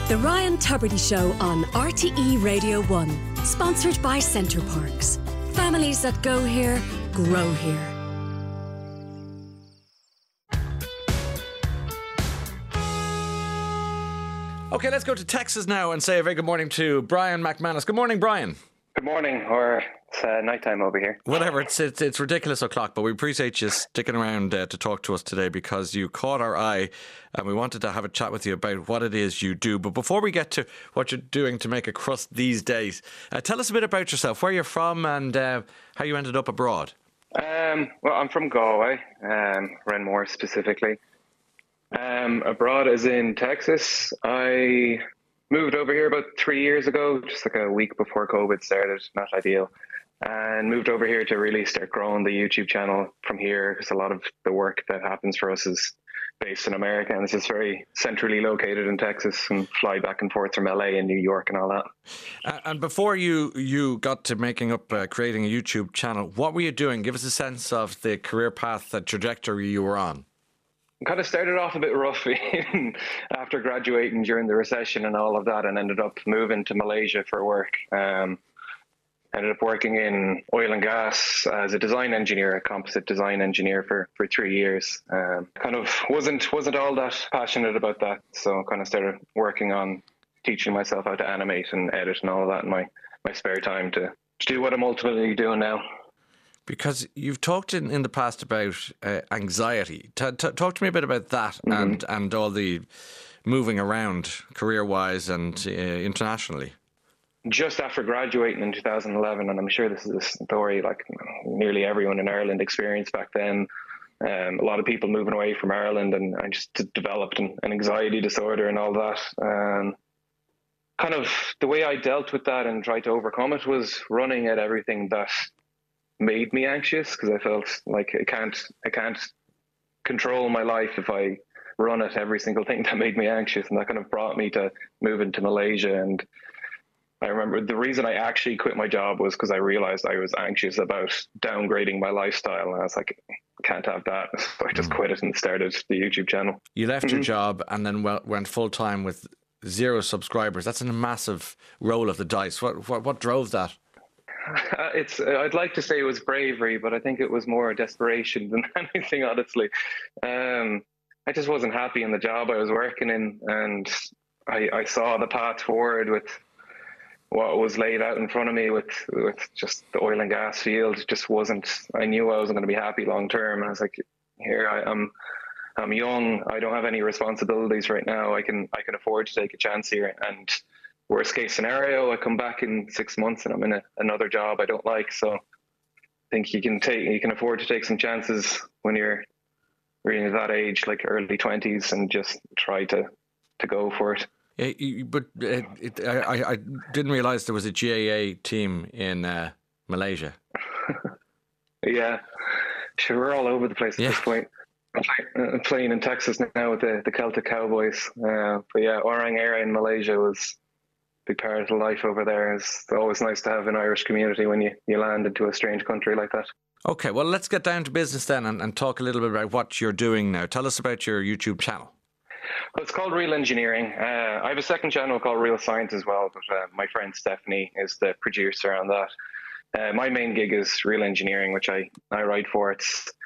The Ryan Tubridy Show on RTE Radio 1. Sponsored by Centre Parks. Families that go here, grow here. Okay, let's go to Texas now and say a very good morning to Brian McManus. Good morning, Brian. Good morning, or it's nighttime over here. Whatever, it's ridiculous o'clock, but we appreciate you sticking around to talk to us today because you caught our eye and we wanted to have a chat with you about what it is you do. But before we get to what you're doing to make a crust these days, tell us a bit about yourself, where you're from and how you ended up abroad. Well, I'm from Galway, Renmore specifically. Abroad is in Texas. I moved over here about 3 years ago, just like a week before COVID started, not ideal. And moved over here to really start growing the YouTube channel from here, because a lot of the work that happens for us is based in America, and it's just very centrally located in Texas and fly back and forth from LA and New York and all that. And before you got to creating a YouTube channel, what were you doing? Give us a sense of the career path, the trajectory you were on. Kind of started off a bit rough after graduating during the recession and all of that, and ended up moving to Malaysia for work. Ended up working in oil and gas as a design engineer, a composite design engineer for 3 years. Kind of wasn't all that passionate about that, so kind of started working on teaching myself how to animate and edit and all of that in my spare time to do what I'm ultimately doing now. Because you've talked in the past about anxiety. Talk to me a bit about that and all the moving around career-wise and internationally. Just after graduating in 2011, and I'm sure this is a story like nearly everyone in Ireland experienced back then, a lot of people moving away from Ireland, and I just developed an anxiety disorder and all that. Kind of the way I dealt with that and tried to overcome it was running at everything that made me anxious, because I felt like I can't control my life if I run at every single thing that made me anxious, and that kind of brought me to moving to Malaysia. And I remember the reason I actually quit my job was because I realized I was anxious about downgrading my lifestyle, and I was like, I can't have that. So I just quit it and started the YouTube channel. You left your job and then went full time with 0 subscribers. That's a massive roll of the dice. What drove that? I'd like to say it was bravery, but I think it was more desperation than anything, honestly. I just wasn't happy in the job I was working in, and I saw the path forward with what was laid out in front of me with just the oil and gas field. It just wasn't, I knew I wasn't going to be happy long term. And I was like, here I'm young, I don't have any responsibilities right now. I can afford to take a chance here, and worst case scenario, I come back in 6 months and I'm in another job I don't like. So I think you can afford to take some chances when you're really that age, like early 20s, and just try to go for it. Yeah, but I didn't realise there was a GAA team in Malaysia. Yeah, sure, we're all over the place at this point. I'm playing in Texas now with the Celtic Cowboys. But yeah, Orang area in Malaysia was big part of the life over there. It's always nice to have an Irish community when you land into a strange country like that. Okay, well, let's get down to business then and talk a little bit about what you're doing now. Tell us about your YouTube channel. Well, it's called Real Engineering. I have a second channel called Real Science as well, but my friend Stephanie is the producer on that. My main gig is Real Engineering, which I write for.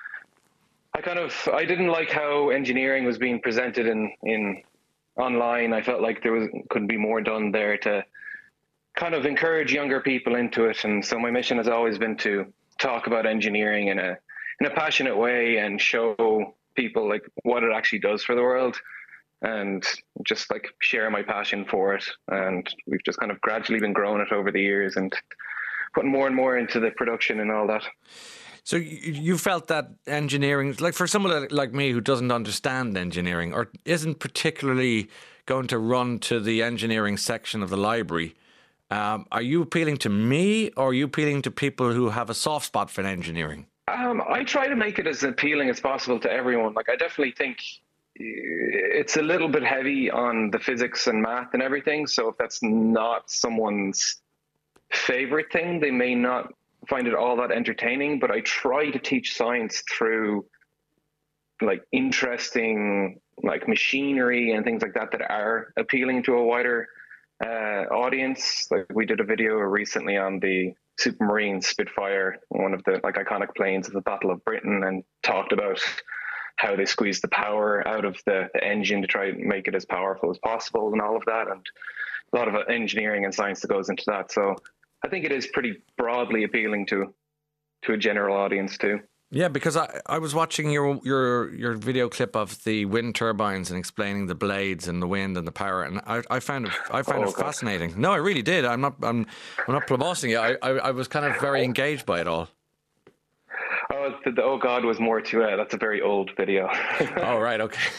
I didn't like how engineering was being presented in online. I felt like could be more done there to kind of encourage younger people into it. And so my mission has always been to talk about engineering in a passionate way and show people like what it actually does for the world, and just like share my passion for it. And we've just kind of gradually been growing it over the years and putting more and more into the production and all that. So you felt that engineering, like for someone like me who doesn't understand engineering or isn't particularly going to run to the engineering section of the library, are you appealing to me, or are you appealing to people who have a soft spot for engineering? I try to make it as appealing as possible to everyone. Like, I definitely think it's a little bit heavy on the physics and math and everything. So if that's not someone's favorite thing, they may not find it all that entertaining. But I try to teach science through like interesting like machinery and things like that that are appealing to a wider audience. Like we did a video recently on the Supermarine Spitfire, one of the like iconic planes of the Battle of Britain, and talked about how they squeezed the power out of the engine to try and make it as powerful as possible and all of that, and a lot of engineering and science that goes into that. So I think it is pretty broadly appealing to a general audience too. Yeah, because I was watching your video clip of the wind turbines and explaining the blades and the wind and the power, and I found it fascinating. No, I really did. I'm not promoting it. I was kind of very engaged by it all. Oh, the oh God was more to it. That's a very old video. Oh right, okay.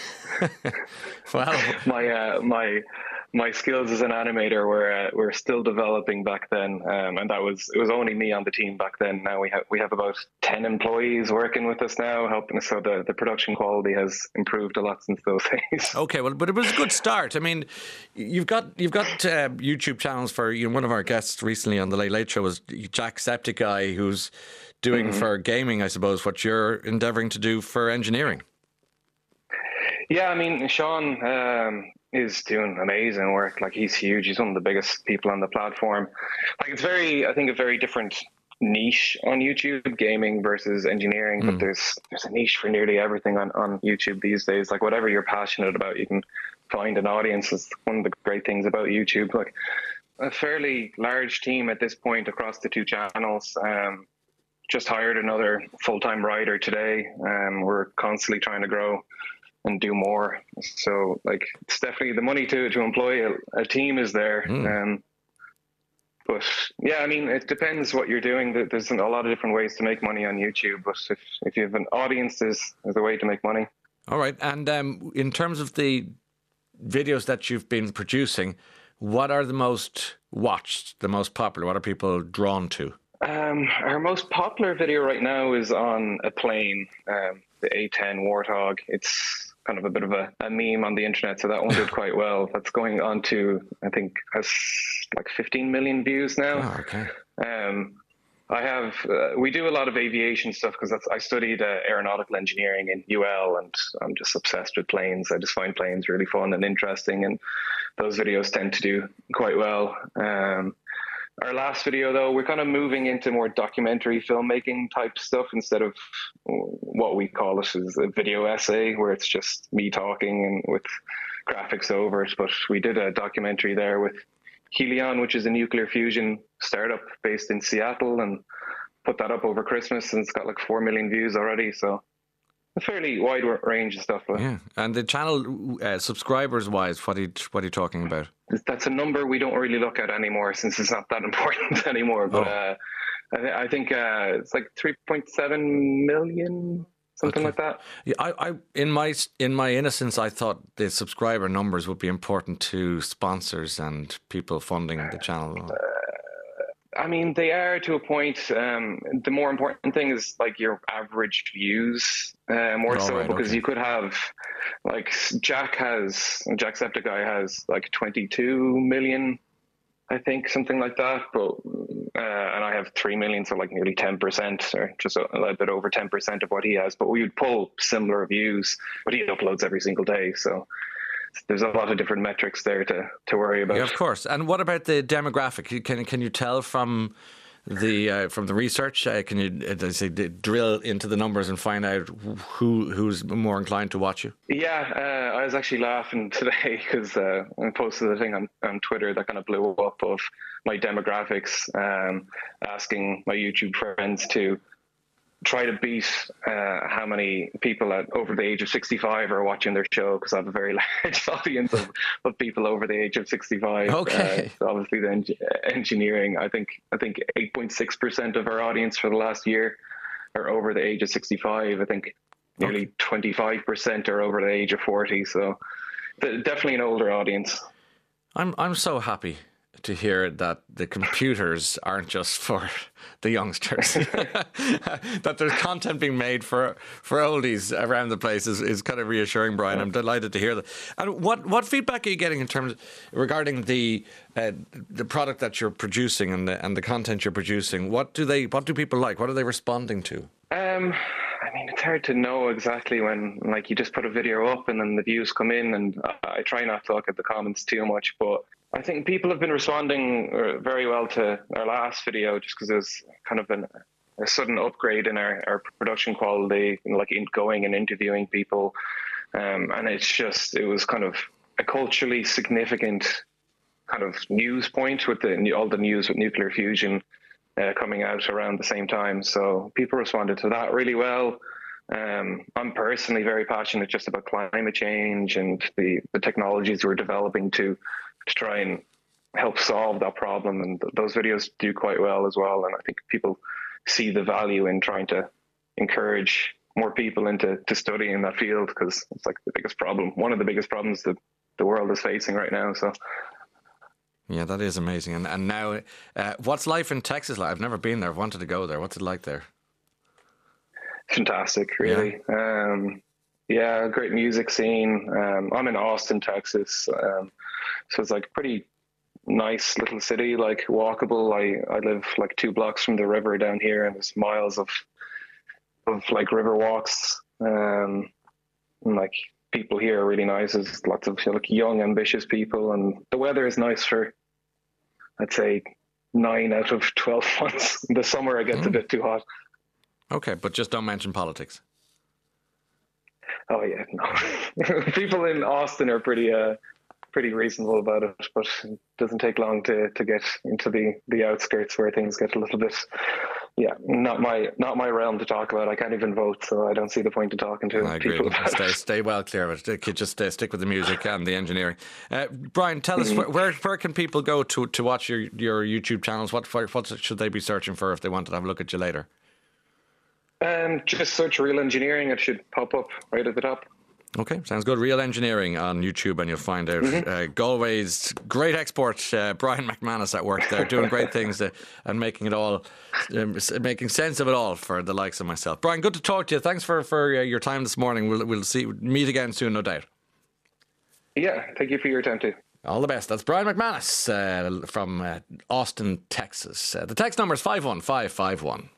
Well, my skills as an animator were still developing back then, and it was only me on the team back then. Now we have about 10 employees working with us now, helping us. So the production quality has improved a lot since those days. Okay, well, but it was a good start. I mean, you've got YouTube channels for one of our guests recently on the Late Late Show was Jacksepticeye, who's doing for gaming, I suppose, what you're endeavouring to do for engineering. Yeah, I mean, Sean is doing amazing work. Like, he's huge. He's one of the biggest people on the platform. Like, it's I think a very different niche on YouTube, gaming versus engineering. But there's a niche for nearly everything on YouTube these days. Like, whatever you're passionate about, you can find an audience. It's one of the great things about YouTube. Like, a fairly large team at this point across the two channels. Just hired another full-time writer today. We're constantly trying to grow and do more. So, like, it's definitely the money to employ a team is there. But yeah, I mean, it depends what you're doing. There's a lot of different ways to make money on YouTube. But if you have an audience, there's a way to make money. All right. And in terms of the videos that you've been producing, what are the most watched, the most popular? What are people drawn to? Our most popular video right now is on a plane, the A-10 Warthog. It's kind of a bit of a meme on the internet, so that one did quite well. That's going on to, I think, has like 15 million views now. Oh, okay. We do a lot of aviation stuff because I studied aeronautical engineering in UL, and I'm just obsessed with planes. I just find planes really fun and interesting, and those videos tend to do quite well. Our last video, though, we're kind of moving into more documentary filmmaking type stuff instead of what we call it as a video essay, where it's just me talking and with graphics over it. But we did a documentary there with Helion, which is a nuclear fusion startup based in Seattle, and put that up over Christmas, and it's got like 4 million views already. So a fairly wide range of stuff. Yeah, and the channel subscribers-wise, what are you talking about? That's a number we don't really look at anymore since it's not that important anymore. But I think it's like 3.7 million, something like that. Yeah, I in my innocence, I thought the subscriber numbers would be important to sponsors and people funding the channel. I mean, they are to a point. The more important thing is like your average views, because you could have, like, Jacksepticeye has like 22 million, I think, something like that. But and I have 3 million, so like nearly 10%, or just a little bit over 10% of what he has. But we would pull similar views, but he uploads every single day, so there's a lot of different metrics there to worry about. Yeah, of course. And what about the demographic? Can you tell from the research? Can you drill into the numbers and find out who's more inclined to watch you? Yeah, I was actually laughing today because I posted a thing on Twitter that kind of blew up of my demographics, asking my YouTube friends to try to beat how many people over the age of 65 are watching their show, because I have a very large audience of people over the age of 65. Okay. So obviously the engineering, I think 8.6% of our audience for the last year are over the age of 65. I think nearly 25% are over the age of 40. So definitely an older audience. I'm so happy to hear that the computers aren't just for the youngsters. That there's content being made for oldies around the place is kind of reassuring, Brian. I'm delighted to hear that. And what feedback are you getting in terms regarding the product that you're producing and the content you're producing? What do people like? What are they responding to? I mean, it's hard to know exactly when, like, you just put a video up and then the views come in, and I try not to look at the comments too much, but I think people have been responding very well to our last video, just because there's kind of a sudden upgrade in our production quality, like in going and interviewing people. And it was kind of a culturally significant kind of news point with all the news with nuclear fusion coming out around the same time. So people responded to that really well. I'm personally very passionate just about climate change and the technologies we're developing to try and help solve that problem. And those videos do quite well as well. And I think people see the value in trying to encourage more people into studying that field, because it's like the biggest problem, one of the biggest problems that the world is facing right now. So. Yeah, that is amazing. And now, what's life in Texas like? I've never been there. I've wanted to go there. What's it like there? Fantastic, really. Yeah, great music scene. I'm in Austin, Texas. So it's like pretty nice little city, like walkable. I live like 2 blocks from the river down here, and there's miles of like river walks. And like people here are really nice. There's lots of like young, ambitious people, and the weather is nice for, I'd say, 9 out of 12 months. In the summer, it gets a bit too hot. Okay, but just don't mention politics. Oh yeah, no. People in Austin are pretty reasonable about it, but it doesn't take long to get into the outskirts where things get a little bit, not my realm to talk about. I can't even vote, so I don't see the point in talking to people about it. Stay well clear of it. Just stick with the music and the engineering. Brian, tell us where can people go to watch your YouTube channels? What should they be searching for if they wanted to have a look at you later? Just search Real Engineering. It should pop up right at the top. Okay, sounds good. Real Engineering on YouTube, and you'll find out Galway's great export, Brian McManus, at work there, doing great things and making it all, making sense of it all for the likes of myself. Brian, good to talk to you. Thanks for your time this morning. We'll meet again soon, no doubt. Yeah, thank you for your time too. All the best. That's Brian McManus from Austin, Texas. The text number is 51551.